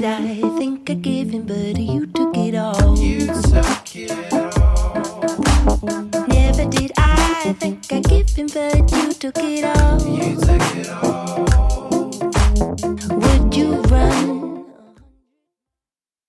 did I think I'd give him, but you took it all. You took it all. Never did I think I'd give him, but you took it all. You took it all.